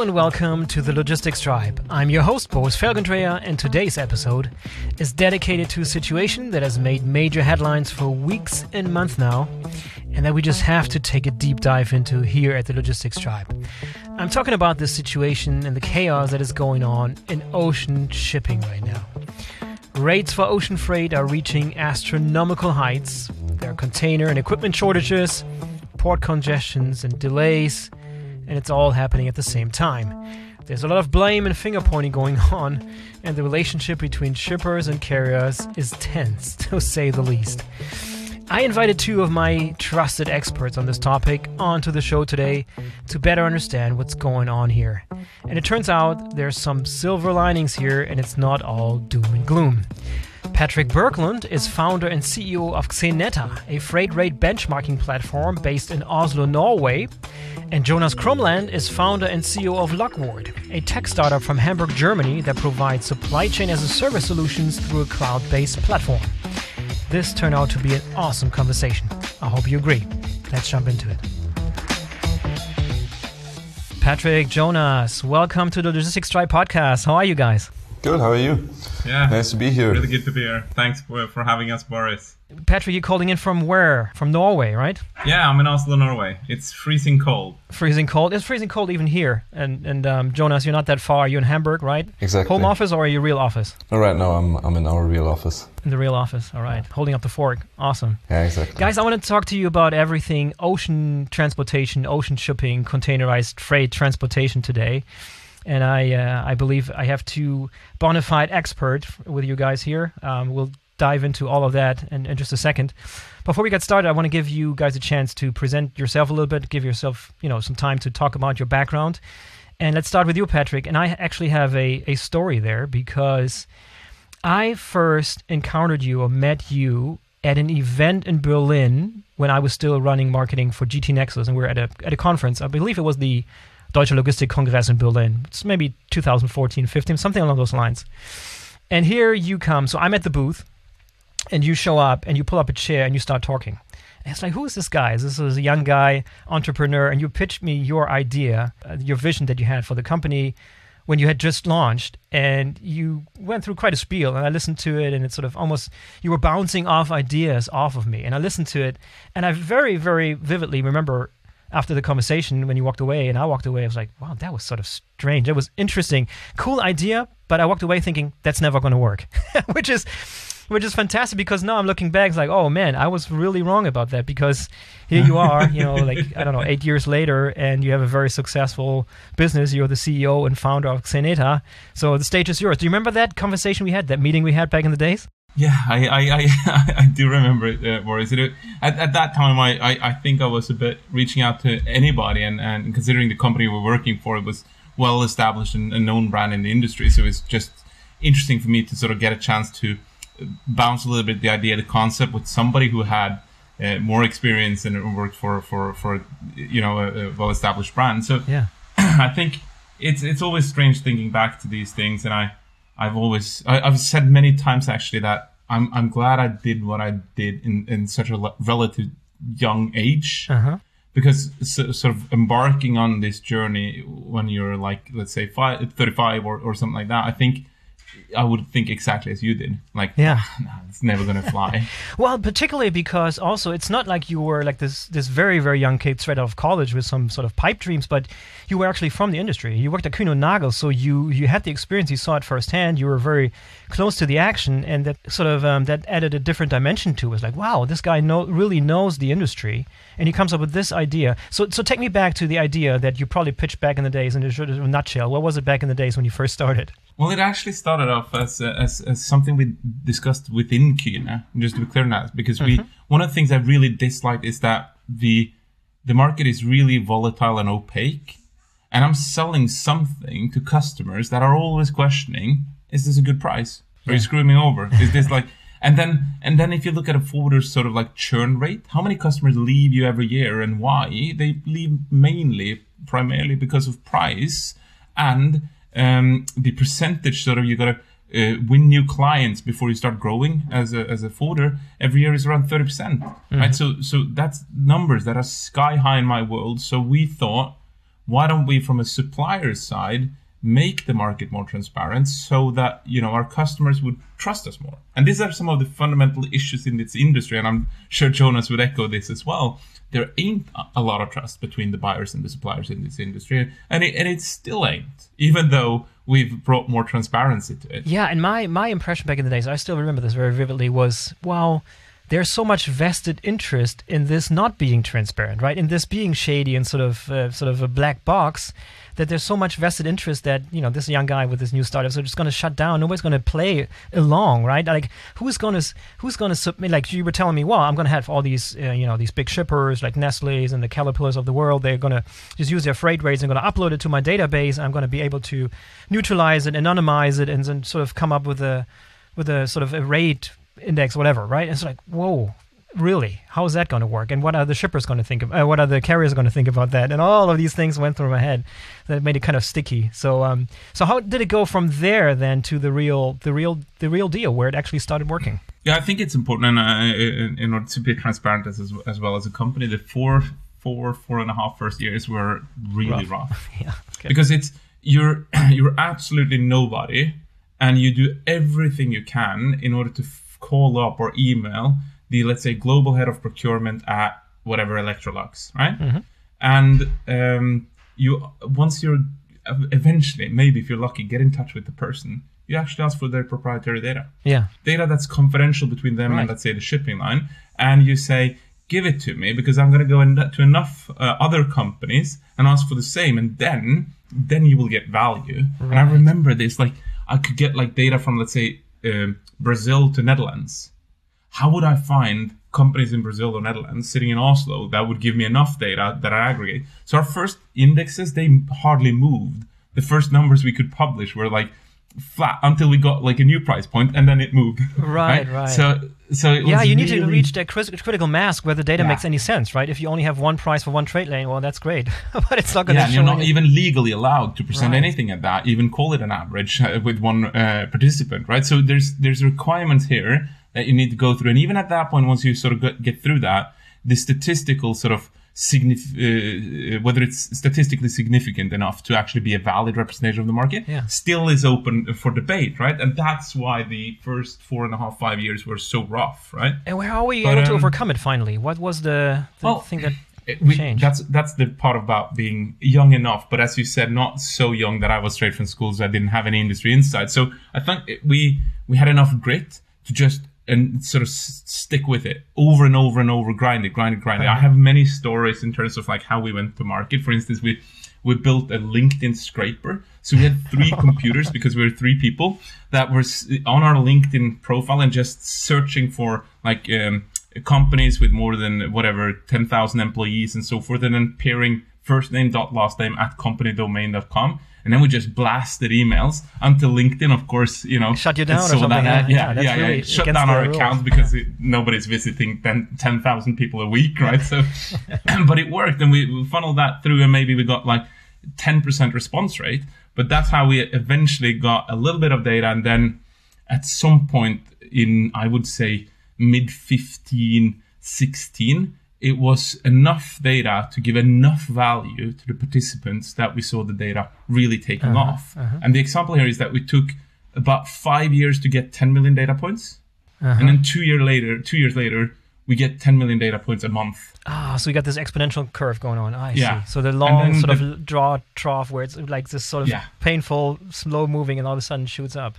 and welcome to the Logistics Tribe. I'm your host, Boris Felgendreher, and today's episode is dedicated to a situation that has made major headlines for weeks and months now, and that we just have to take a deep dive into here at the Logistics Tribe. I'm talking about this situation and the chaos that is going on in ocean shipping right now. Rates for ocean freight are reaching astronomical heights. There are container and equipment shortages, port congestions and delays, and it's all happening at the same time. There's a lot of blame and finger-pointing going on, and the relationship between shippers and carriers is tense, to say the least. I invited two of my trusted experts on this topic onto the show today to better understand what's going on here. And it turns out there's some silver linings here, and it's not all doom and gloom. Patrick Berglund is founder and CEO of Xeneta, a freight rate benchmarking platform based in Oslo, Norway. And Jonas Krumland is founder and CEO of Lockward, a tech startup from Hamburg, Germany that provides supply chain as a service solutions through a cloud-based platform. This turned out to be an awesome conversation. I hope you agree. Let's jump into it. Patrick, Jonas, welcome to the Logistics Tribe podcast. How are you guys? Good, how are you? Yeah, nice to be here. Really good to be here. Thanks for having us, Boris. Patrick, you're calling in from where? From Norway, right? Yeah, I'm in Oslo, Norway. It's freezing cold. Freezing cold? It's freezing cold even here. And Jonas, you're not that far. You're in Hamburg, right? Exactly. Home office or your real office? All right, no, I'm in our real office. In the real office, all right. Holding up the fork. Awesome. Yeah, exactly. Guys, I want to talk to you about everything ocean transportation, ocean shipping, containerized freight transportation today. And I believe I have two bona fide experts with you guys here. We'll dive into all of that in just a second. Before we get started, I want to give you guys a chance to present yourself a little bit, give yourself some time to talk about your background. And let's start with you, Patrick. And I actually have a story there because I first encountered you or met you at an event in Berlin when I was still running marketing for GT Nexus. And we were at a conference. I believe it was the Deutsche Logistik Kongress in Berlin. It's maybe 2014, 15, something along those lines. And here you come. So I'm at the booth, and you show up, and you pull up a chair, and you start talking. And it's like, who is this guy? This is a young guy, entrepreneur, and you pitched me your idea, your vision that you had for the company when you had just launched, and you went through quite a spiel, and I listened to it, and it's sort of almost, you were bouncing off ideas off of me, and I listened to it, and I very, very vividly remember after the conversation, when you walked away and I walked away, I was like, wow, that was sort of strange. That was interesting. Cool idea, but I walked away thinking, that's never going to work, which is fantastic because now I'm looking back, it's like, oh man, I was really wrong about that because here you are, 8 years later, and you have a very successful business. You're the CEO and founder of Xeneta. So the stage is yours. Do you remember that conversation we had, that meeting we had back in the days? Yeah, I do remember it, Boris. At that time, I think I was a bit reaching out to anybody, and considering the company we're working for, it was well established and a known brand in the industry. So it's just interesting for me to sort of get a chance to bounce a little bit the idea, the concept with somebody who had more experience and worked for a well established brand. So yeah, I think it's always strange thinking back to these things, and I've said many times actually that I'm glad I did what I did in such a relative young age, because sort of embarking on this journey when you're like, let's say 35 or something like that, I think I would think exactly as you did. Like, yeah, no, it's never going to fly. Well, particularly because also it's not like you were like this very, very young kid straight out of college with some sort of pipe dreams, but you were actually from the industry. You worked at Kühn & Nagel, so you had the experience, you saw it firsthand, you were very close to the action, and that sort of that added a different dimension to it. It was like, wow, this guy really knows the industry, and he comes up with this idea. So take me back to the idea that you probably pitched back in the days in a nutshell. What was it back in the days when you first started? Well, it actually started off as something we discussed within Kühn, just to be clear on that, because one of the things I really dislike is that the market is really volatile and opaque, and I'm selling something to customers that are always questioning, is this a good price? Are you screwing me over? Is this like, and then if you look at a forwarder's sort of like churn rate, how many customers leave you every year and why? They leave primarily because of price, and the percentage sort of you got to win new clients before you start growing as a forwarder every year is around 30%, right? So that's numbers that are sky high in my world. So we thought, why don't we, from a supplier side, make the market more transparent so that, our customers would trust us more? And these are some of the fundamental issues in this industry, and I'm sure Jonas would echo this as well. There ain't a lot of trust between the buyers and the suppliers in this industry, and it still ain't, even though we've brought more transparency to it. Yeah, and my impression back in the days, I still remember this very vividly, was, wow, there's so much vested interest in this not being transparent, right? In this being shady and sort of a black box, that there's so much vested interest that, this young guy with this new startup, so just going to shut down. Nobody's going to play along, right? Like, who's going to submit? Like you were telling me, well, I'm going to have all these, these big shippers like Nestle's and the Caterpillars of the world. They're going to just use their freight rates and going to upload it to my database. I'm going to be able to neutralize it, anonymize it, and then sort of come up with a sort of a rate index, whatever, right? And it's like, whoa. Really? How is that going to work? And what are the shippers going to think of? What are the carriers going to think about that? And all of these things went through my head that made it kind of sticky. So, so how did it go from there then to the real deal where it actually started working? Yeah, I think it's important, and in order to be transparent as well as a company, the four and a half first years were really rough. Yeah, okay. Because you're absolutely nobody, and you do everything you can in order to call up or email the, let's say, global head of procurement at whatever Electrolux, right? Mm-hmm. And once you're eventually, maybe if you're lucky, get in touch with the person, you actually ask for their proprietary data. Yeah. Data that's confidential between them and, let's say, the shipping line. And you say, give it to me because I'm going to go to enough other companies and ask for the same. And then you will get value. Right. And I remember this, like, I could get like data from, let's say, Brazil to Netherlands. How would I find companies in Brazil or Netherlands sitting in Oslo that would give me enough data that I aggregate? So our first indexes, they hardly moved. The first numbers we could publish were like flat until we got like a new price point, and then it moved. Right. So it was you need to reach that critical mass where the data makes any sense, right? If you only have one price for one trade lane, well, that's great, but it's not going to show. And you're not even legally allowed to present anything at that, even call it an average with one participant, right? So there's requirements here that you need to go through, and even at that point, once you sort of get through that, the statistical sort of whether it's statistically significant enough to actually be a valid representation of the market, still is open for debate, right? And that's why the first 4.5-5 years were so rough, right? And how were you able to overcome it finally? What was the thing that changed? That's the part about being young enough, but as you said, not so young that I was straight from school, so I didn't have any industry insight. So I think we had enough grit to just and sort of stick with it over and over and over, grind it. I have many stories in terms of like how we went to market. For instance, we built a LinkedIn scraper. So we had 3 computers because we were 3 people that were on our LinkedIn profile and just searching for like companies with more than 10,000 employees and so forth, and then pairing first name dot last name at companydomain.com. And then we just blasted emails until LinkedIn, of course, shut you down or something. Shut down our account because nobody's visiting 10,000 people a week, right? So, but it worked, and we funneled that through, and maybe we got like 10% response rate. But that's how we eventually got a little bit of data, and then at some point in, I would say, mid-15, 16, it was enough data to give enough value to the participants that we saw the data really taking off. And the example here is that we took about 5 years to get 10 million data points. And then 2 years later, we get 10 million data points a month. So we got this exponential curve going on. I see. So the long sort of trough where it's like this sort of painful, slow moving, and all of a sudden shoots up.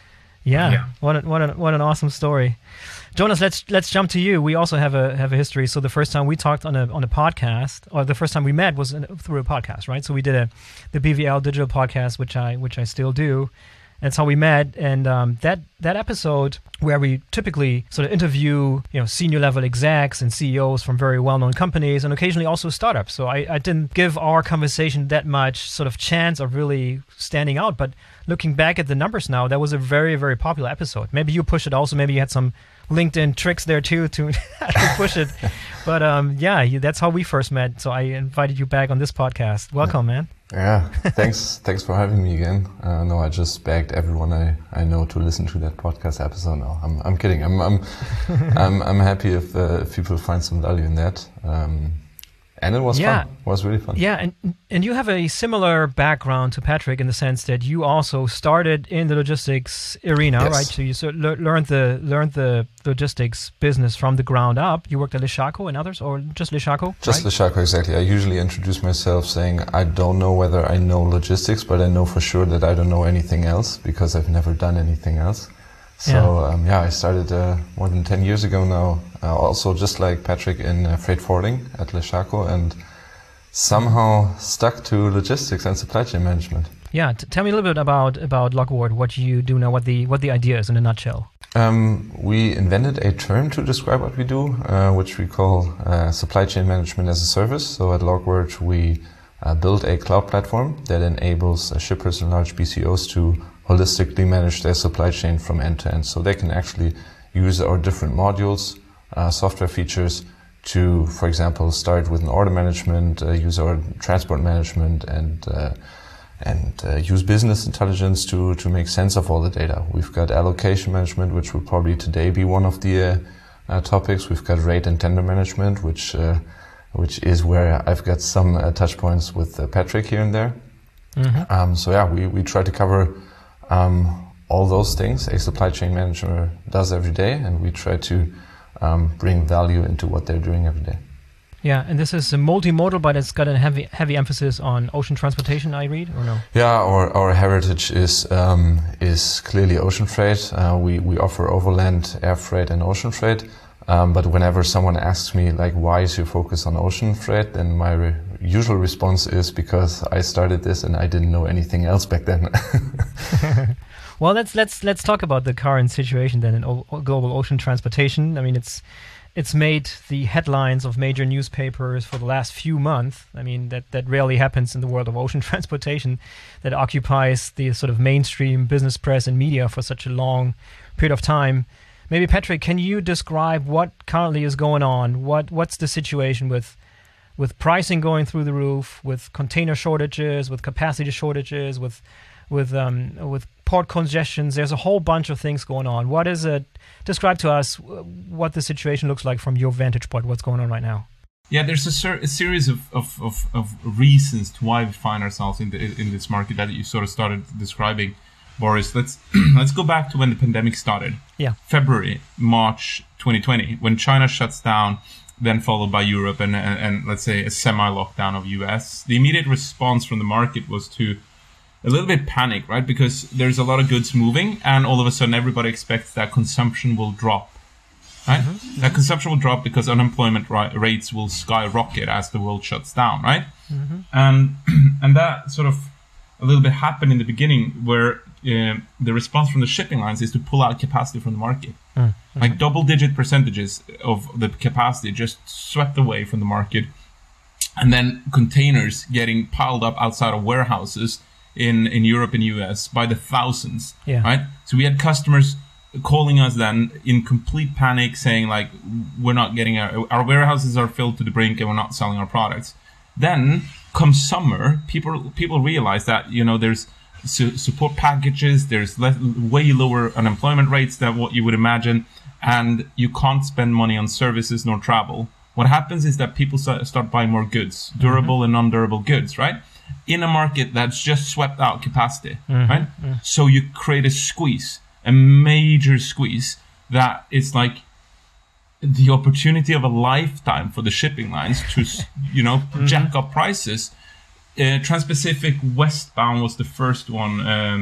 What an awesome story. Jonas, let's jump to you. We also have a history. So the first time we talked on a podcast, or the first time we met, was through a podcast, right? So we did the BVL Digital podcast, which I still do. That's how we met, and that episode where we typically sort of interview senior level execs and CEOs from very well known companies, and occasionally also startups. So I didn't give our conversation that much sort of chance of really standing out. But looking back at the numbers now, that was a very, very popular episode. Maybe you pushed it also. Maybe you had some LinkedIn tricks there too to push it. But that's how we first met. So I invited you back on this podcast. Welcome, man. Yeah, thanks for having me again. No, I just begged everyone I know to listen to that podcast episode. No, I'm kidding. I'm happy if people find some value in that. And it was fun. It was really fun. Yeah, and you have a similar background to Patrick in the sense that you also started in the logistics arena, right? So you learned the logistics business from the ground up. You worked at Leschaco and others, or just Leschaco? Just right? Leschaco, exactly. I usually introduce myself saying I don't know whether I know logistics, but I know for sure that I don't know anything else because I've never done anything else. So I started more than 10 years ago now, also just like Patrick in freight forwarding at Leschaco, and somehow stuck to logistics and supply chain management. Yeah, tell me a little bit about Logward, what you do now, what the idea is in a nutshell. We invented a term to describe what we do, which we call supply chain management as a service. So at Logward, we built a cloud platform that enables shippers and large BCOs to holistically manage their supply chain from end to end. So they can actually use our different modules, software features to, for example, start with an order management, use our transport management, and use business intelligence to make sense of all the data. We've got allocation management, which will probably today be one of the topics. We've got rate and tender management, which is where I've got some touch points with Patrick here and there. Mm-hmm. We try to cover all those things a supply chain manager does every day, and we try to bring value into what they're doing every day. Yeah, and this is a multimodal, but it's got a heavy emphasis on ocean transportation, I read, or no? Yeah, our heritage is clearly ocean freight. We offer overland, air freight, and ocean freight. But whenever someone asks me, like, why is your focus on ocean freight, then my usual response is because I started this and I didn't know anything else back then. Well, let's talk about the current situation then in global ocean transportation. I mean, it's made the headlines of major newspapers for the last few months. I mean, that rarely happens in the world of ocean transportation, that occupies the sort of mainstream business press and media for such a long period of time. Maybe, Patrick, can you describe what currently is going on? What's the situation with pricing going through the roof, with container shortages, with capacity shortages, with port congestions? There's a whole bunch of things going on. What is it? Describe to us what the situation looks like from your vantage point. What's going on right now? Yeah, there's a series of reasons to why we find ourselves in this market that you sort of started describing, Boris. Let's go back to when the pandemic started. Yeah. February, March 2020, when China shuts down, then followed by Europe and let's say a semi-lockdown of US. The immediate response from the market was to a little bit panic, right? Because there's a lot of goods moving, and all of a sudden everybody expects that consumption will drop, right? Mm-hmm. That consumption will drop because unemployment rates will skyrocket as the world shuts down, right? Mm-hmm. And that sort of a little bit happened in the beginning, where the response from the shipping lines is to pull out capacity from the market. Mm-hmm. Like double-digit percentages of the capacity just swept away from the market, and then containers getting piled up outside of warehouses in Europe and US by the thousands, right? So we had customers calling us then in complete panic, saying like, we're not getting our warehouses are filled to the brink and we're not selling our products. Then come summer, people realize that, you know, there's support packages, there's way lower unemployment rates than what you would imagine, and you can't spend money on services nor travel. What happens is that people start buying more goods, durable and non-durable goods, right? In a market that's just swept out capacity, right? Mm-hmm. So you create a squeeze, a major squeeze, that is like the opportunity of a lifetime for the shipping lines to, you know, jack up prices. Trans-Pacific westbound was the first one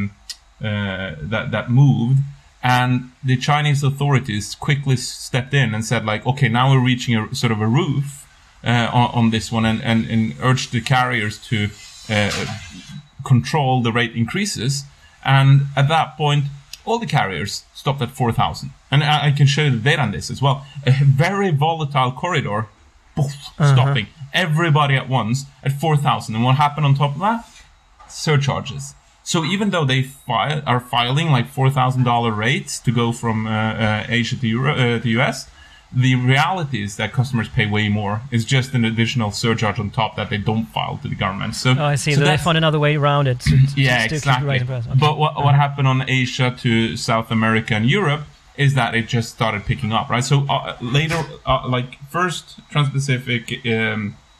that moved, and the Chinese authorities quickly stepped in and said, like, okay, now we're reaching a sort of a roof on this one, and urged the carriers to control the rate increases. And at that point, all the carriers stopped at 4,000. And I can show you the data on this as well. A very volatile corridor, stopping everybody at once at 4,000. And what happened on top of that? Surcharges. So even though they are filing like $4,000 rates to go from Asia to US, the reality is that customers pay way more. It's just an additional surcharge on top that they don't file to the government. So, I see. So they found another way around it. Yeah, exactly. Okay. But what happened on Asia to South America and Europe is that it just started picking up, right? So later, like first Trans-Pacific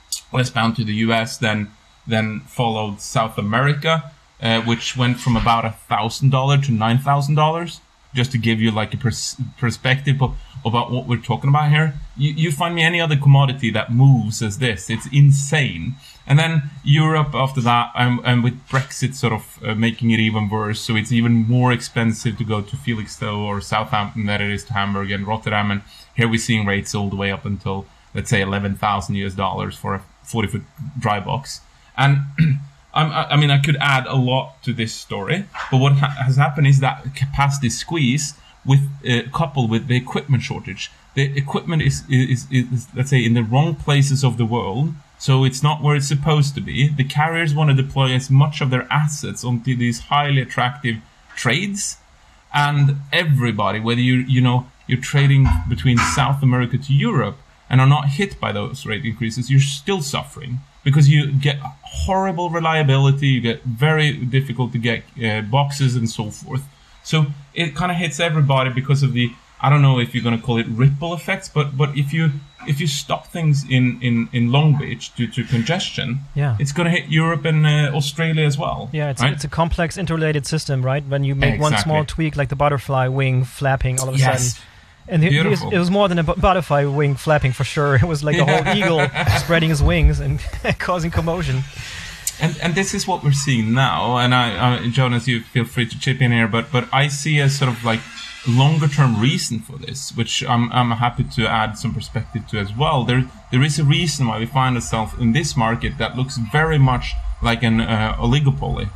westbound to the US, then followed South America, which went from about $1,000 to $9,000. Just to give you like a perspective about what we're talking about here. You find me any other commodity that moves as this. It's insane. And then Europe after that, and with Brexit sort of making it even worse. So it's even more expensive to go to Felixstowe or Southampton than it is to Hamburg and Rotterdam. And here we're seeing rates all the way up until, let's say, $11,000 for a 40-foot dry box. And I mean, I could add a lot to this story, but what has happened is that capacity squeeze with coupled with the equipment shortage. The equipment is let's say in the wrong places of the world, so it's not where it's supposed to be. The carriers want to deploy as much of their assets onto these highly attractive trades, and everybody, whether you're trading between South America to Europe and are not hit by those rate increases, you're still suffering. Because you get horrible reliability, you get very difficult to get boxes and so forth. So it kind of hits everybody because of the, I don't know if you're going to call it ripple effects, but if you stop things in Long Beach due to congestion, it's going to hit Europe and Australia as well. Yeah, right? It's a complex interrelated system, right? When you make one small tweak, like the butterfly wing flapping all of a sudden. And it was more than a butterfly wing flapping for sure. It was like a whole eagle spreading his wings and causing commotion. And this is what we're seeing now. And I Jonas, you feel free to chip in here, but I see a sort of like longer term reason for this, which I'm happy to add some perspective to as well. There is a reason why we find ourselves in this market that looks very much like an oligopoly,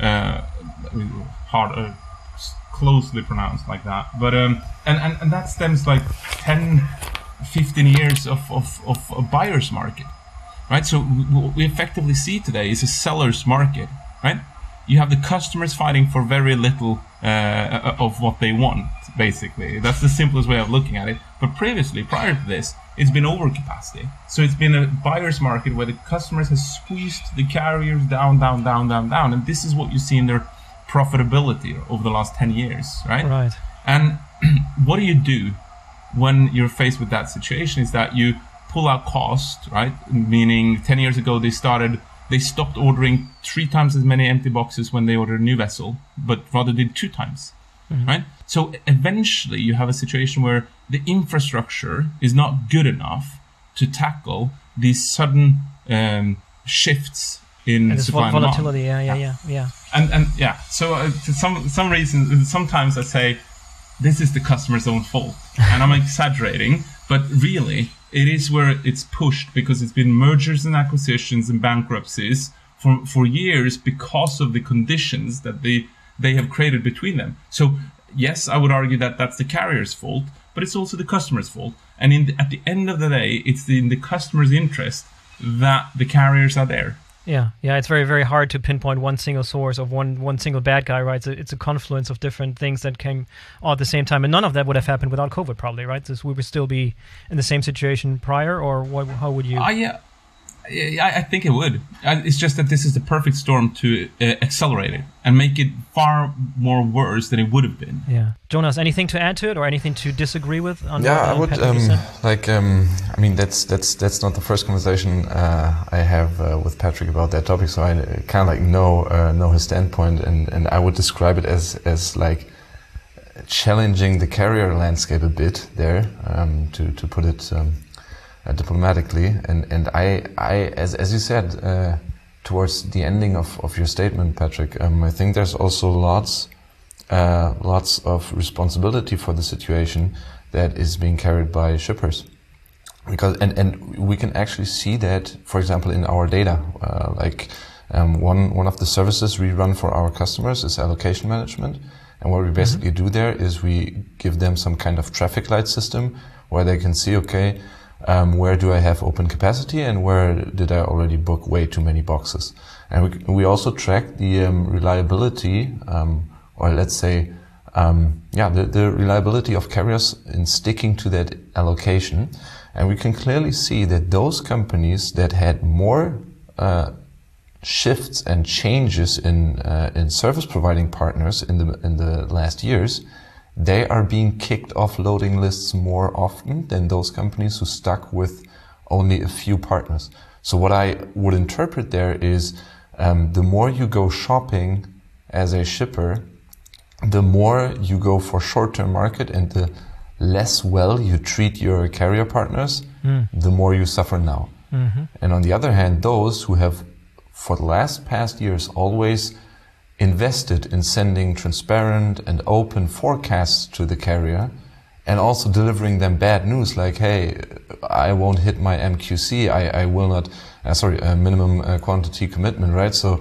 closely pronounced like that, but and that stems like 10-15 years of a buyer's market, right? So what we effectively see today is a seller's market, right? You have the customers fighting for very little of what they want, basically. That's the simplest way of looking at it. But previously, prior to this, it's been overcapacity. So it's been a buyer's market where the customers have squeezed the carriers down, and this is what you see in their profitability over the last 10 years, right? Right. And what do you do when you're faced with that situation is that you pull out cost, right? Meaning 10 years ago, they stopped ordering 3 times as many empty boxes when they ordered a new vessel, but rather did 2 times, right? So eventually you have a situation where the infrastructure is not good enough to tackle these sudden shifts in supply and volatility. demand. Yeah. And so to some reason, sometimes I say this is the customer's own fault, and I'm exaggerating, but really it is where it's pushed because it's been mergers and acquisitions and bankruptcies for years because of the conditions that they have created between them. So yes, I would argue that that's the carrier's fault, but it's also the customer's fault. And at the end of the day, it's in the customer's interest that the carriers are there. Yeah, it's very, very hard to pinpoint one single source of one single bad guy, right? It's a confluence of different things that came all at the same time, and none of that would have happened without COVID, probably, right? So we would still be in the same situation prior, or how would you? I think it would. It's just that this is the perfect storm to accelerate it and make it far more worse than it would have been. Yeah, Jonas, anything to add to it, or anything to disagree with? I would. I mean, that's not the first conversation I have with Patrick about that topic, so I kind of like know his standpoint, and I would describe it as like challenging the carrier landscape a bit there, to put it. Diplomatically, and I as you said towards the ending of your statement, Patrick, I think there's also lots of responsibility for the situation that is being carried by shippers, because and we can actually see that, for example, in our data. One of the services we run for our customers is allocation management, and what we basically do there is we give them some kind of traffic light system where they can see, okay, where do I have open capacity and where did I already book way too many boxes? And we also track the reliability, or let's say, the reliability of carriers in sticking to that allocation. And we can clearly see that those companies that had more shifts and changes in service providing partners in the last years, they are being kicked off loading lists more often than those companies who stuck with only a few partners. So what I would interpret there is the more you go shopping as a shipper, the more you go for short-term market and the less well you treat your carrier partners, the more you suffer now. And on the other hand, those who have for the past years always invested in sending transparent and open forecasts to the carrier and also delivering them bad news like, hey, I won't hit my MQC, I will not, minimum quantity commitment, right? So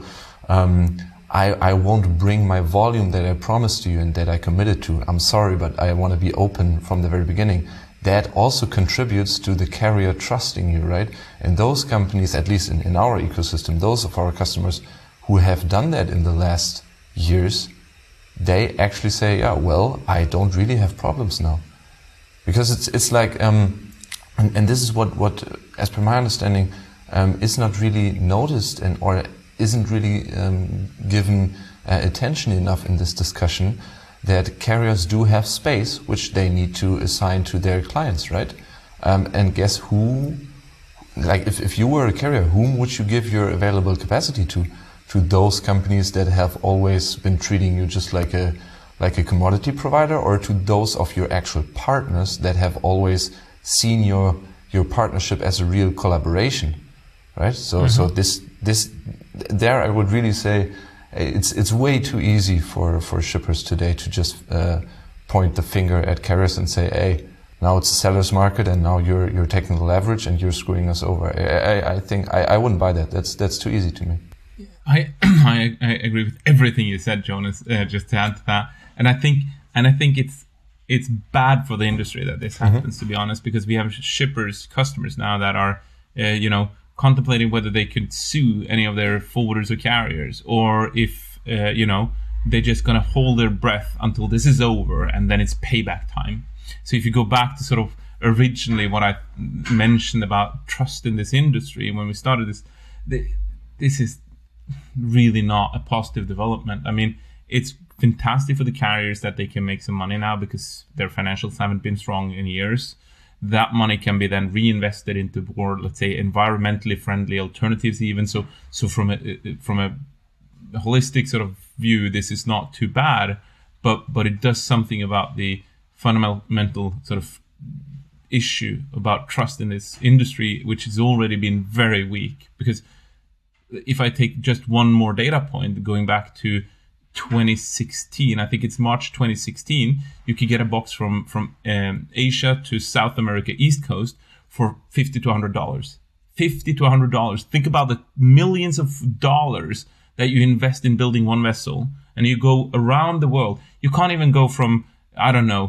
I won't bring my volume that I promised you and that I committed to. I'm sorry, but I want to be open from the very beginning. That also contributes to the carrier trusting you, right? And those companies, at least in our ecosystem, those of our customers who have done that in the last years, they actually say, yeah, well, I don't really have problems now. Because it's like, and this is what, as per my understanding, is not really noticed or isn't really given attention enough in this discussion, that carriers do have space which they need to assign to their clients, right? And guess who, like if you were a carrier, whom would you give your available capacity to? To those companies that have always been treating you just like a commodity provider, or to those of your actual partners that have always seen your partnership as a real collaboration, right? So this there I would really say it's way too easy for shippers today to just point the finger at carriers and say, hey, now it's a seller's market and now you're taking the leverage and you're screwing us over. I think I wouldn't buy that. That's too easy to me. I agree with everything you said, Jonas. Just to add to that, and I think it's bad for the industry that this happens. To be honest, because we have customers now that are contemplating whether they could sue any of their forwarders or carriers, or if they're just gonna hold their breath until this is over and then it's payback time. So if you go back to sort of originally what I mentioned about trust in this industry when we started this, this is really not a positive development. I mean, it's fantastic for the carriers that they can make some money now because their financials haven't been strong in years. That money can be then reinvested into more, let's say, environmentally friendly alternatives even. So from a holistic sort of view, this is not too bad, but it does something about the fundamental sort of issue about trust in this industry, which has already been very weak. Because if I take just one more data point, going back to 2016, I think it's March 2016, you could get a box from Asia to South America East Coast for $50 to $100. $50 to $100. Think about the millions of dollars that you invest in building one vessel, and you go around the world. You can't even go from, I don't know,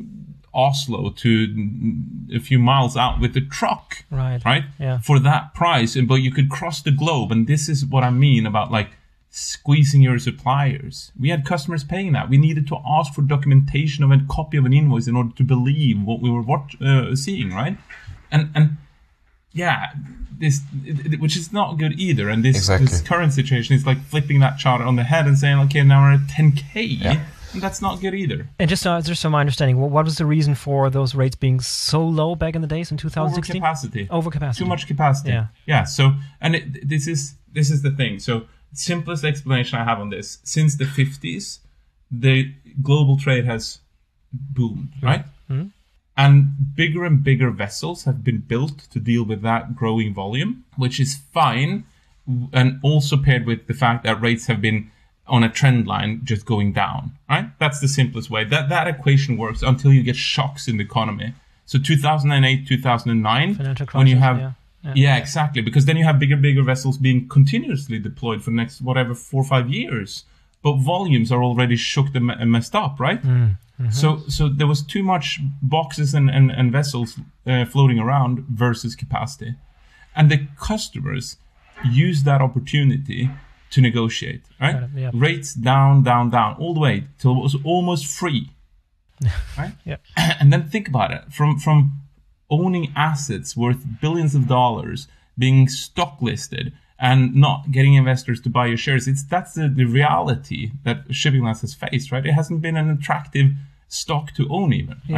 Oslo to a few miles out with a truck, right? Yeah. For that price, but you could cross the globe. And this is what I mean about like squeezing your suppliers. We had customers paying that. We needed to ask for documentation of a copy of an invoice in order to believe what we were seeing, right? And yeah, which is not good either. And this current situation is like flipping that chart on the head and saying, okay, now we're at 10K. Yeah. And that's not good either. And just so my understanding, what was the reason for those rates being so low back in the days in 2016? Overcapacity. Too much capacity. Yeah. So, and this is the thing. So, simplest explanation I have on this: since the 50s, the global trade has boomed, right? Mm-hmm. And bigger vessels have been built to deal with that growing volume, which is fine, and also paired with the fact that rates have been on a trend line just going down, right? That's the simplest way. That equation works until you get shocks in the economy. So 2008, 2009, financial crisis, when you have, yeah, exactly, because then you have bigger vessels being continuously deployed for the next, 4 or 5 years. But volumes are already shook and messed up, right? Mm-hmm. So there was too much boxes and vessels floating around versus capacity. And the customers use that opportunity to negotiate, right? Yeah. Rates down, all the way till it was almost free, right? Yeah. And then think about it. From owning assets worth billions of dollars, being stock listed, and not getting investors to buy your shares, that's the reality that Shipping Lines has faced, right? It hasn't been an attractive stock to own even, right? Yeah.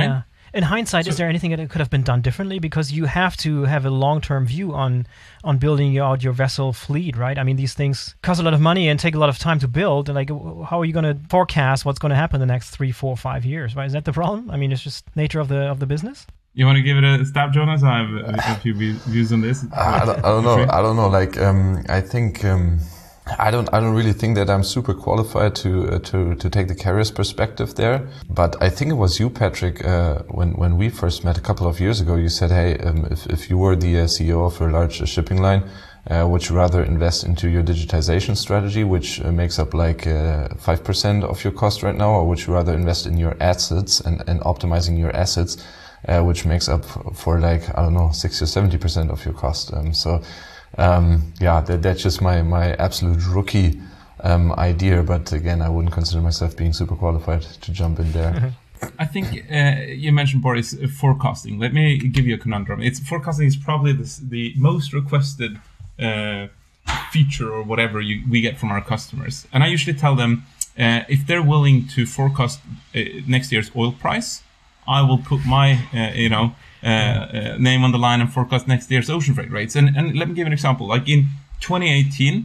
in hindsight, is there anything that could have been done differently? Because you have to have a long-term view on building out your vessel fleet, right? I mean, these things cost a lot of money and take a lot of time to build. And like, how are you going to forecast what's going to happen in the next 3, 4, 5 years, right? Is that the problem? I mean, it's just nature of the business. You want to give it a stab, Jonas? I have a few views on this. I don't know. Like, I think I don't really think that I'm super qualified to take the carrier's perspective there. But I think it was you, Patrick, when we first met a couple of years ago. You said, "Hey, if you were the CEO of a large shipping line, would you rather invest into your digitization strategy, which makes up like 5% of your cost right now, or would you rather invest in your assets and optimizing your assets?" Which makes up for like, I don't know, 60 or 70% of your cost. That's just my absolute rookie idea. But again, I wouldn't consider myself being super qualified to jump in there. Mm-hmm. I think you mentioned, Boris, forecasting. Let me give you a conundrum. Forecasting is probably the most requested feature or whatever we get from our customers. And I usually tell them if they're willing to forecast next year's oil price, I will put my, name on the line and forecast next year's ocean freight rates. And let me give an example. Like in 2018,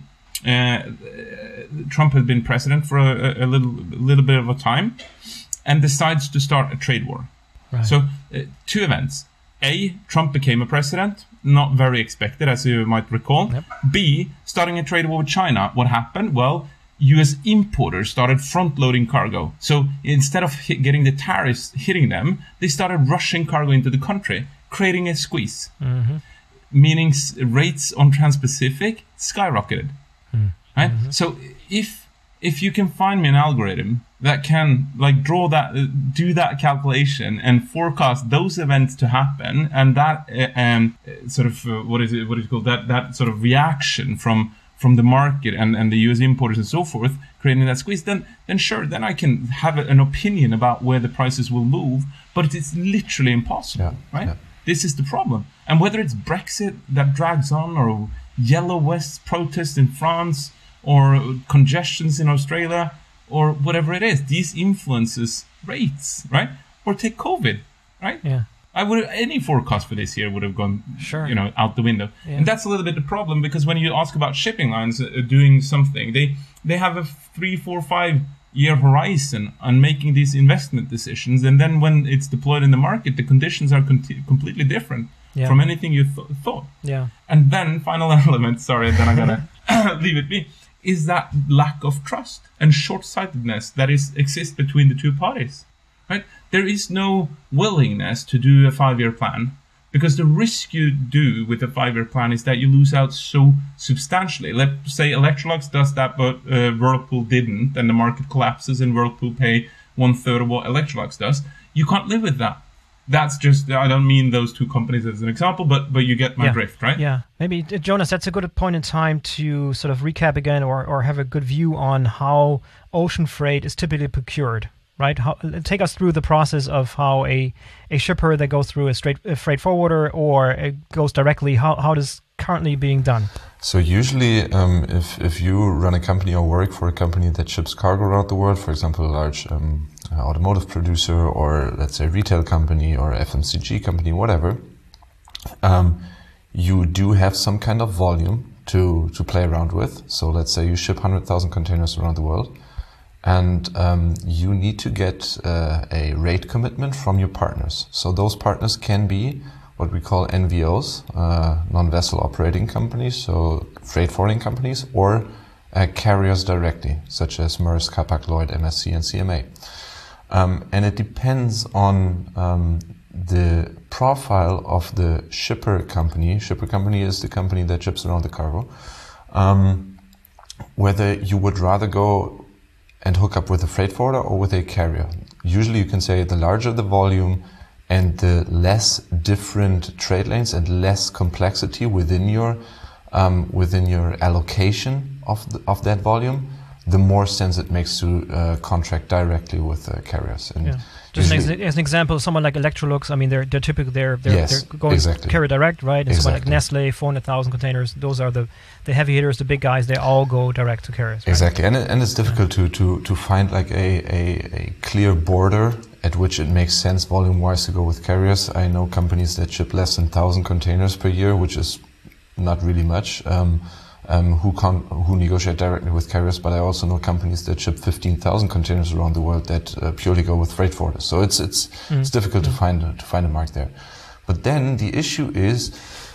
Trump had been president for a little bit of a time, and decides to start a trade war. Right. So 2 events: A, Trump became a president, not very expected, as you might recall. Yep. B, starting a trade war with China. What happened? Well, U.S. importers started front-loading cargo. So instead of getting the tariffs hitting them, they started rushing cargo into the country, creating a squeeze. Mm-hmm. Meaning rates on Trans-Pacific skyrocketed. Mm-hmm. Right? Mm-hmm. So if you can find me an algorithm that can like do that calculation and forecast those events to happen, and that what is it called, that sort of reaction from the market and the US importers and so forth, creating that squeeze, then sure, then I can have an opinion about where the prices will move, but it's literally impossible, right? Yeah. This is the problem. And whether it's Brexit that drags on, or Yellow Vest protests in France, or congestions in Australia, or whatever it is, these influences rates, right? Or take COVID, right? Yeah. Any forecast for this year would have gone, out the window. Yeah. And that's a little bit the problem, because when you ask about shipping lines doing something, they have a 3, 4, 5 year horizon on making these investment decisions. And then when it's deployed in the market, the conditions are completely different from anything you thought. Yeah. And then final element, then I gotta leave it be, is that lack of trust and short-sightedness that exists between the two parties. Right? There is no willingness to do a 5-year plan, because the risk you do with a 5-year plan is that you lose out so substantially. Let's say Electrolux does that, but Whirlpool didn't, and the market collapses and Whirlpool pay 1/3 of what Electrolux does. You can't live with that. That's just, I don't mean those two companies as an example, but you get my drift, right? Yeah. Maybe, Jonas, that's a good point in time to sort of recap again, or have a good view on how ocean freight is typically procured. Right? Take us through the process of how a shipper that goes through a freight forwarder or it goes directly, how it is currently being done. So usually if you run a company or work for a company that ships cargo around the world, for example, a large automotive producer, or let's say retail company or FMCG company, whatever, you do have some kind of volume to play around with. So let's say you ship 100,000 containers around the world. And you need to get a rate commitment from your partners. So those partners can be what we call NVOs, non-vessel operating companies, so freight forwarding companies, or carriers directly, such as Maersk, Hapag-Lloyd, MSC, and CMA. And it depends on the profile of the shipper company. Shipper company is the company that ships around the cargo. Whether you would rather go and hook up with a freight forwarder or with a carrier. Usually you can say the larger the volume and the less different trade lanes and less complexity within your allocation of that volume, the more sense it makes to contract directly with carriers. And just as an example, someone like Electrolux, I mean, they're typically they're going carrier direct, right? And someone like Nestle, 400,000 containers, those are the heavy hitters, the big guys. They all go direct to carriers. Right? Exactly, and it's difficult to find like a clear border at which it makes sense volume-wise to go with carriers. I know companies that ship less than 1,000 containers per year, which is not really much, who negotiate directly with carriers. But I also know companies that ship 15,000 containers around the world that purely go with freight forwarders. So it's difficult to find a mark there. But then the issue is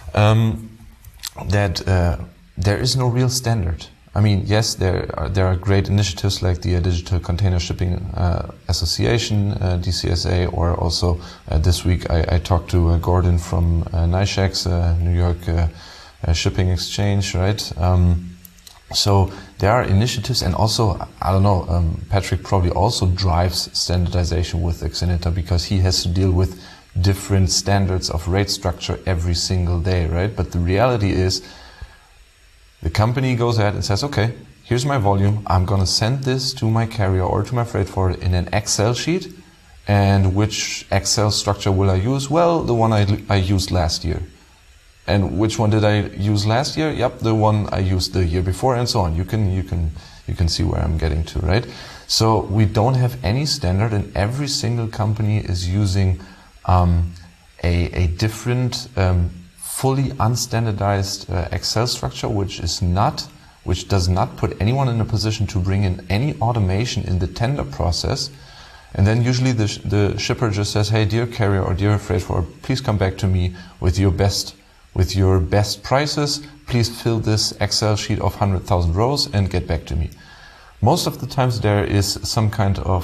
that there is no real standard. I mean, yes, there are great initiatives like the Digital Container Shipping Association, DCSA, or also this week I talked to Gordon from NYSHEX, New York Shipping Exchange, right? So there are initiatives, and also, I don't know, Patrick probably also drives standardization with Xeneta because he has to deal with different standards of rate structure every single day, right? But the reality is, the company goes ahead and says, okay, here's my volume. I'm going to send this to my carrier or to my freight forwarder in an Excel sheet. And which Excel structure will I use? Well, the one I used last year. And which one did I use last year? Yep, the one I used the year before, and so on. You can see where I'm getting to, right? So we don't have any standard, and every single company is using a different fully unstandardized Excel structure, which does not put anyone in a position to bring in any automation in the tender process. And then usually the shipper just says, hey, dear carrier or dear freight forwarder, please come back to me with your best prices. Please fill this Excel sheet of 100,000 rows and get back to me. Most of the times there is some kind of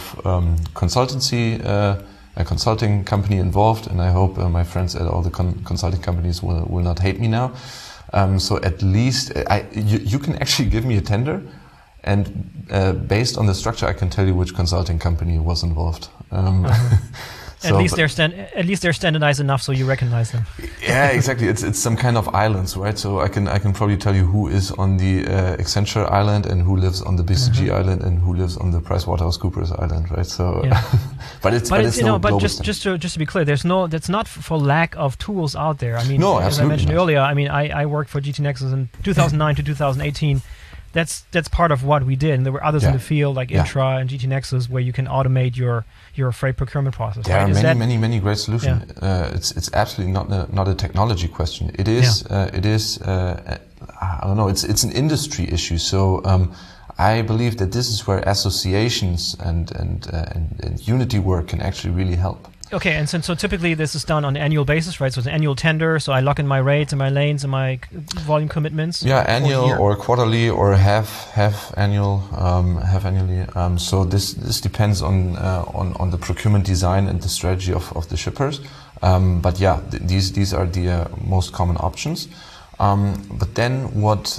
a consulting company involved, and I hope my friends at all the consulting companies will not hate me now. So at least you can actually give me a tender, and based on the structure, I can tell you which consulting company was involved. At least they're standardized enough so you recognize them. Yeah, exactly. It's some kind of islands, right? So I can probably tell you who is on the Accenture island and who lives on the BCG island and who lives on the PricewaterhouseCoopers island, right? So, yeah. but just to be clear, that's not for lack of tools out there. I mean, no, as I mentioned not. earlier, I mean, I worked for GT Nexus in 2009 to 2018. That's part of what we did, and there were others in the field like Intra and GT Nexus where you can automate your freight procurement process. There are many great solutions. Yeah. It's absolutely not a technology question. It is I don't know. It's an industry issue. So I believe that this is where associations and unity work can actually really help. Okay, and so typically this is done on an annual basis, right? So it's an annual tender, so I lock in my rates and my lanes and my volume commitments. Yeah, annual or quarterly or half annually. So this depends on the procurement design and the strategy of the shippers. But yeah, these are the most common options. But then what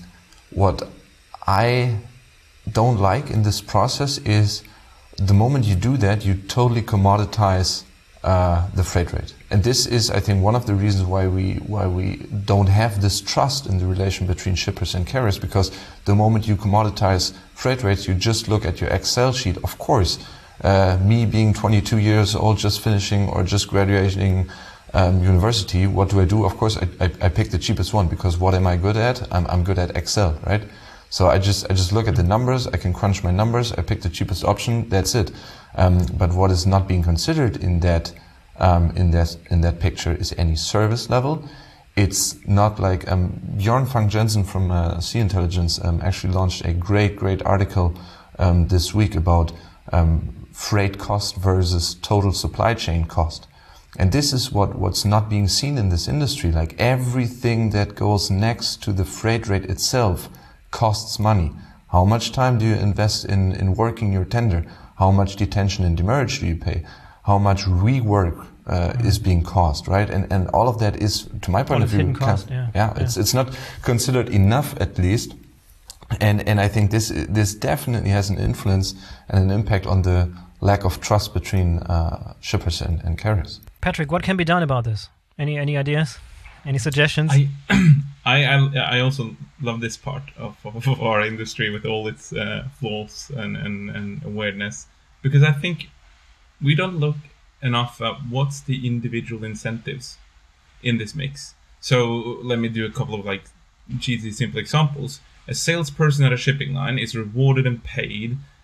I don't like in this process is the moment you do that, you totally commoditize the freight rate. And this is, I think, one of the reasons why we don't have this trust in the relation between shippers and carriers, because the moment you commoditize freight rates, you just look at your Excel sheet. Of course, me being 22 years old, just finishing or just graduating university, what do? Of course, I pick the cheapest one, because what am I good at? I'm good at Excel, right? So I just look at the numbers, I can crunch my numbers, I pick the cheapest option, that's it. But what is not being considered in that picture is any service level. It's not like Bjorn Frank Jensen from Sea Intelligence actually launched a great article this week about freight cost versus total supply chain cost. And this is what's not being seen in this industry. Like everything that goes next to the freight rate itself costs money. How much time do you invest in working your tender? How much detention and demurrage do you pay? How much rework is being cost, right? And all of that is, to my point of view, it's not considered enough, at least. And I think this definitely has an influence and an impact on the lack of trust between shippers and carriers. Patrick, what can be done about this? Any ideas? Any suggestions? I also love this part of our industry with all its flaws and awareness, because I think we don't look enough at what's the individual incentives in this mix. So let me do a couple of cheesy simple examples. A salesperson at a shipping line is rewarded and paid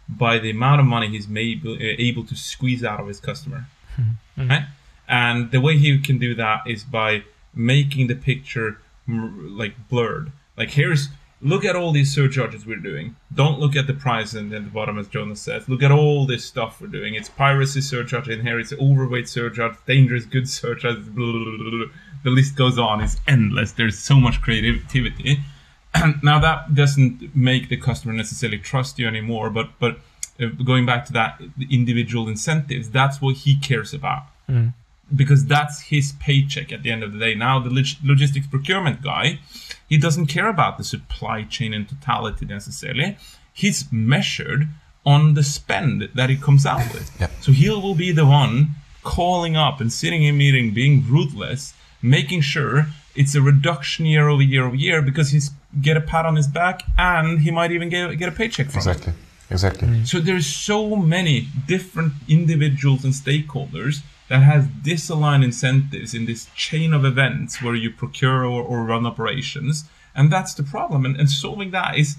by the amount of money he's able to squeeze out of his customer. Right? And the way he can do that is by making the picture like blurred. Like look at all these surcharges we're doing. Don't look at the price and then the bottom, as Jonas says. Look at all this stuff we're doing. It's piracy surcharge, and here it's overweight surcharge, dangerous goods surcharge, blah, blah, blah, blah. The list goes on. It's endless. There's so much creativity. Now that doesn't make the customer necessarily trust you anymore, but going back to that, the individual incentives, that's what he cares about. Because that's his paycheck at the end of the day. Now the logistics procurement guy, he doesn't care about the supply chain in totality necessarily. He's measured on the spend that he comes out with. Yep. So he will be the one calling up and sitting in a meeting, being ruthless, making sure it's a reduction year over year because he's get a pat on his back, and he might even get a paycheck from it. Exactly. So there's so many different individuals and stakeholders that has disaligned incentives in this chain of events where you procure or run operations, and that's the problem. And solving that is,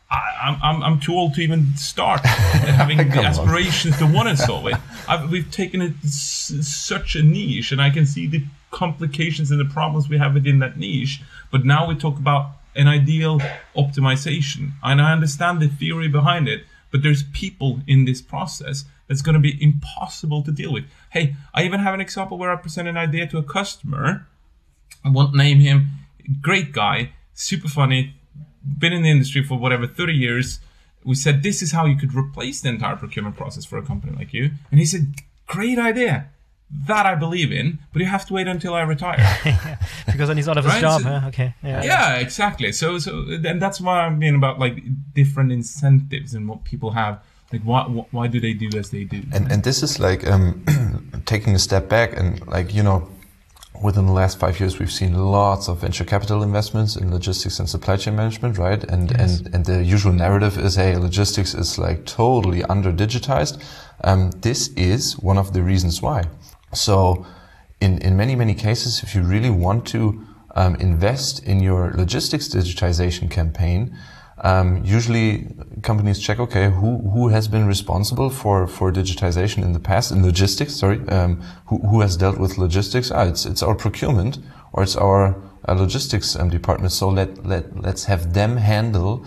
I'm too old to even start having the aspirations to want to solve it. We've taken it such a niche, and I can see the complications and the problems we have within that niche. But now we talk about an ideal optimization, and I understand the theory behind it, but there's people in this process that's going to be impossible to deal with. Hey, I even have an example where I present an idea to a customer. I won't name him. Great guy, super funny, been in the industry for 30 years. We said, this is how you could replace the entire procurement process for a company like you. And he said, great idea. That I believe in, but you have to wait until I retire. Because then he's out of his job, huh? Okay. Yeah, exactly. So and that's why I mean about like different incentives and what people have. Like, why do they do as they do? And this is like taking a step back, and like, within the last 5 years, we've seen lots of venture capital investments in logistics and supply chain management, right? And the usual narrative is, hey, logistics is like totally under digitized. This is one of the reasons why. So in many cases, if you really want to invest in your logistics digitization campaign, usually companies check, okay, who has been responsible for digitization in the past, in logistics, who has dealt with logistics? It's our procurement, or it's our logistics department. So let's have them handle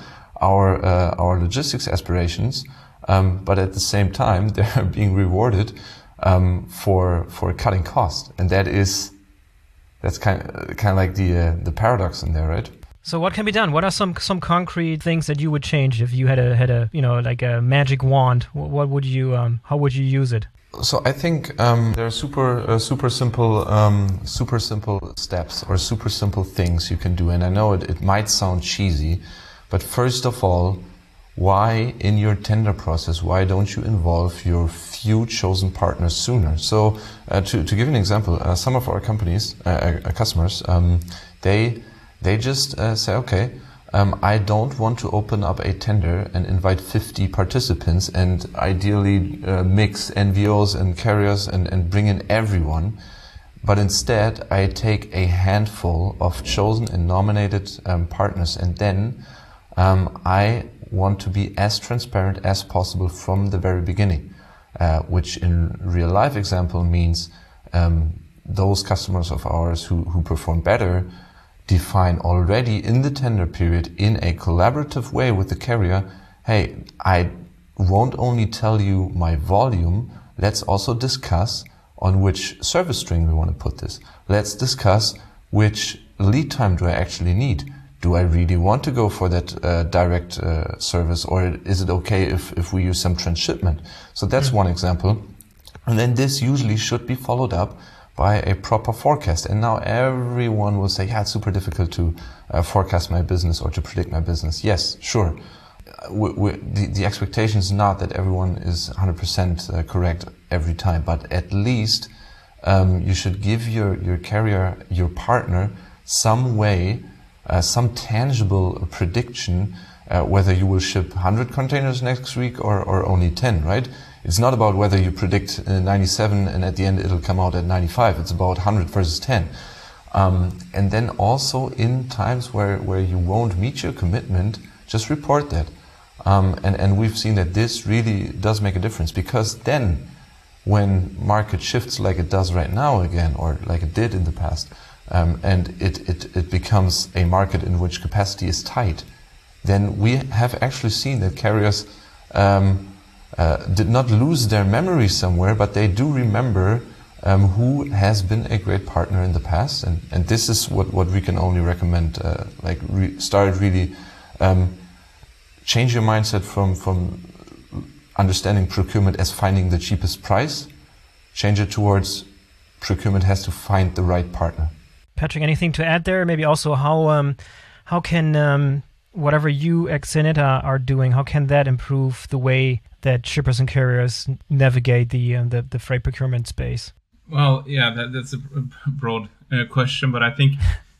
our logistics aspirations, but at the same time, they're being rewarded for cutting cost. And that's kind of like the paradox in there, right? So what can be done? What are some concrete things that you would change if you had a like a magic wand? What would you how would you use it? So I think there are super simple steps or super simple things you can do. And I know it might sound cheesy, but first of all, why in your tender process, why don't you involve your few chosen partners sooner? So to give an example, some of our companies, customers, they just say, okay, I don't want to open up a tender and invite 50 participants and ideally mix NVOs and carriers and bring in everyone. But instead, I take a handful of chosen and nominated partners, and then I want to be as transparent as possible from the very beginning, which in real life example means those customers of ours who perform better define already in the tender period in a collaborative way with the carrier, hey, I won't only tell you my volume, let's also discuss on which service string we want to put this. Let's discuss which lead time do I actually need. Do I really want to go for that direct service, or is it okay if we use some transshipment? So that's one example. And then this usually should be followed up by a proper forecast. And now everyone will say, yeah, it's super difficult to forecast my business or to predict my business. Yes, sure. The expectation is not that everyone is 100% correct every time, but at least you should give your carrier, your partner, some way, some tangible prediction whether you will ship 100 containers next week or only 10, right? It's not about whether you predict 97 and at the end it'll come out at 95. It's about 100 versus 10. And then also in times where you won't meet your commitment, just report that. And we've seen that this really does make a difference, because then when market shifts like it does right now again, or like it did in the past, and it becomes a market in which capacity is tight, then we have actually seen that carriers did not lose their memory somewhere, but they do remember who has been a great partner in the past. And this is what we can only recommend, start really change your mindset from understanding procurement as finding the cheapest price, change it towards procurement has to find the right partner. Patrick, anything to add there? Maybe also how can whatever you at Xeneta are doing, how can that improve the way that shippers and carriers navigate the freight procurement space? Well, yeah, that's a broad question, but I think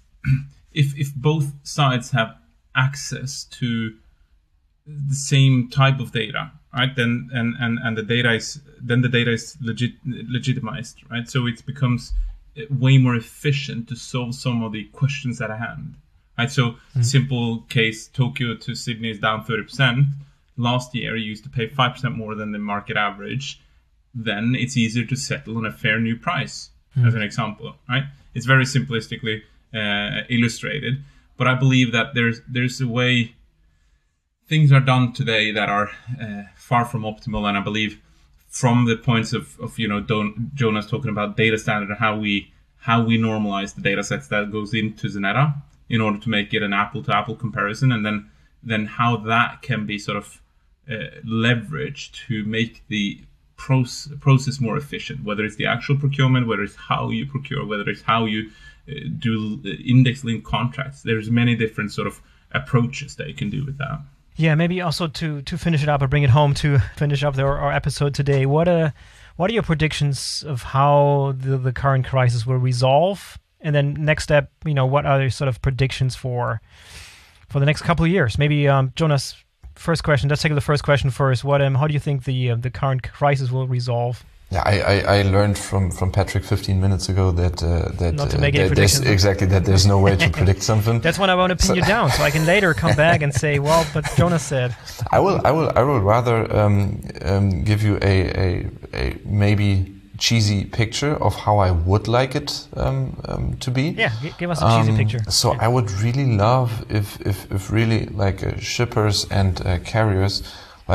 if both sides have access to the same type of data, right, then and the data is legitimized, right? So it becomes way more efficient to solve some of the questions at hand, right? So simple case, Tokyo to Sydney is down 30%. Last year, you used to pay 5% more than the market average. Then it's easier to settle on a fair new price, as an example, right? It's very simplistically illustrated, but I believe that there's a way things are done today that are far from optimal, and I believe from the points of Jonas talking about data standard and how we normalize the data sets that goes into Xeneta in order to make it an apple-to-apple comparison, and then how that can be sort of leveraged to make the process more efficient, whether it's the actual procurement, whether it's how you procure, whether it's how you do index-linked contracts. There's many different sort of approaches that you can do with that. Yeah, maybe also to finish it up or bring it home to finish up our episode today. What are your predictions of how the current crisis will resolve? And then next step, what are your sort of predictions for the next couple of years? Maybe Jonas, first question. Let's take the first question first. How do you think the current crisis will resolve? Yeah, I learned from Patrick 15 minutes ago that not to make any predictions. Exactly, that there's no way to predict something. That's when I want to pin you down, so I can later come back and say, well, but Jonas said. I will rather give you a maybe cheesy picture of how I would like it to be. Yeah, give us a cheesy picture. So yeah. I would really love if really like shippers and carriers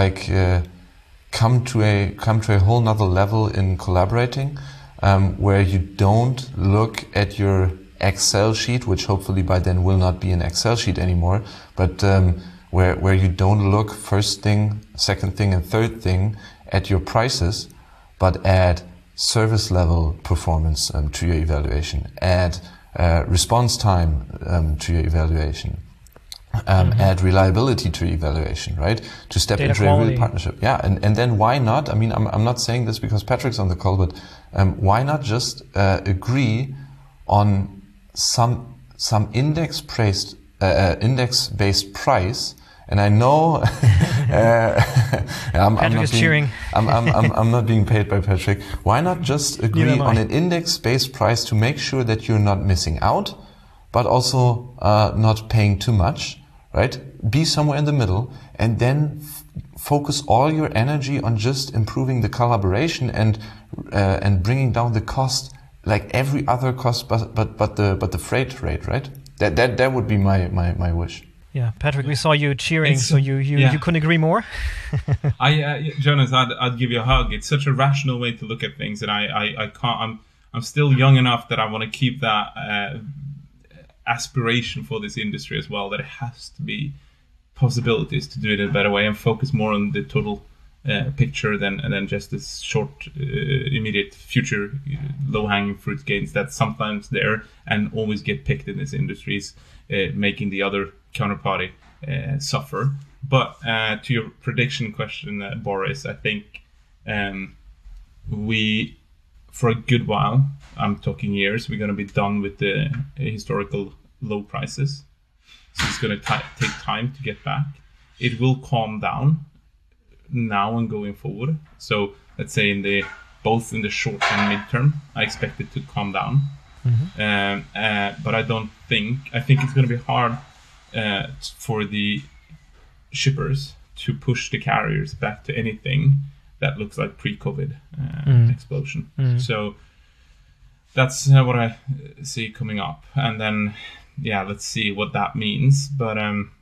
come to a whole nother level in collaborating, where you don't look at your Excel sheet, which hopefully by then will not be an Excel sheet anymore, but where you don't look first thing, second thing, and third thing at your prices, but add service level performance to your evaluation, add response time to your evaluation. Add reliability to evaluation, right? To step Data into quality. a real partnership. Yeah, and then why not? I mean, I'm not saying this because Patrick's on the call, but why not just agree on some index-based price? And I know Patrick is cheering. I'm not being paid by Patrick. Why not just agree on an index-based price to make sure that you're not missing out, but also not paying too much, right? Be somewhere in the middle, and then focus all your energy on just improving the collaboration and bringing down the cost, like every other cost, but the freight rate, right? That would be my wish. Yeah, Patrick, we saw you cheering, so you couldn't agree more. Jonas, I'd give you a hug. It's such a rational way to look at things, and I can't. I'm still young enough that I want to keep that aspiration for this industry as well, that it has to be possibilities to do it in a better way and focus more on the total picture than just this short, immediate future low-hanging fruit gains that's sometimes there and always get picked in this industries, making the other counterparty suffer. But to your prediction question, Boris, I think we, for a good while, I'm talking years, we're going to be done with the historical low prices. So it's going to take time to get back. It will calm down now and going forward. So let's say both in the short and midterm, I expect it to calm down. Mm-hmm. But I think it's going to be hard for the shippers to push the carriers back to anything that looks like pre-COVID explosion. So that's what I see coming up. And then, let's see what that means. But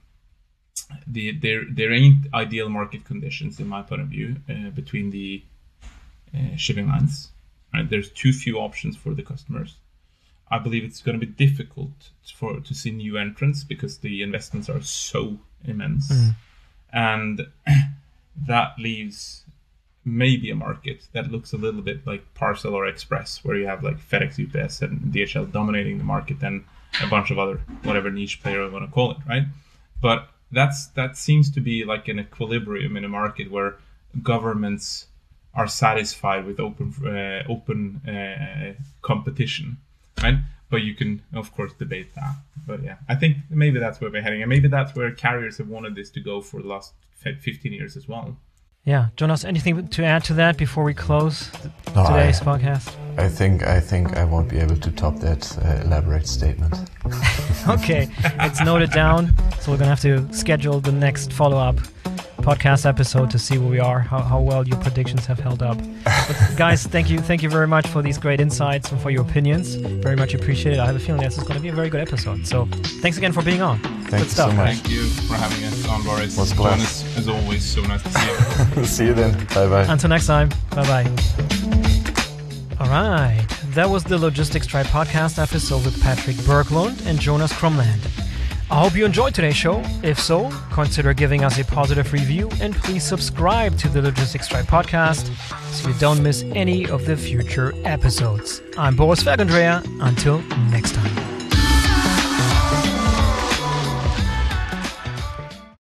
there ain't ideal market conditions, in my point of view, between the shipping lines. Right? There's too few options for the customers. I believe it's going to be difficult to see new entrants because the investments are so immense. And that leaves maybe a market that looks a little bit like Parcel or Express, where you have like FedEx, UPS, and DHL dominating the market, and a bunch of other whatever niche player I want to call it, right? But that seems to be like an equilibrium in a market where governments are satisfied with open competition, right? But you can, of course, debate that. But yeah, I think maybe that's where we're heading, and maybe that's where carriers have wanted this to go for the last 15 years as well. Yeah, Jonas, anything to add to that before we close today's podcast? I think I won't be able to top that elaborate statement. Okay, it's noted down. So we're gonna have to schedule the next follow-up podcast episode to see where we are, how well your predictions have held up. But guys, thank you very much for these great insights and for your opinions. Very much appreciated. I have a feeling this is going to be a very good episode. So thanks again for being on. Thank you so much. Thank you for having us on, Boris. Was Jonas, as always, so nice to see you. See you then. Bye-bye. Until next time. Bye-bye. All right. That was the Logistics Tribe podcast episode with Patrick Berglund and Jonas Kromland. I hope you enjoyed today's show. If so, consider giving us a positive review and please subscribe to the Logistics Tribe podcast so you don't miss any of the future episodes. I'm Boris Felgendreher. Until next time.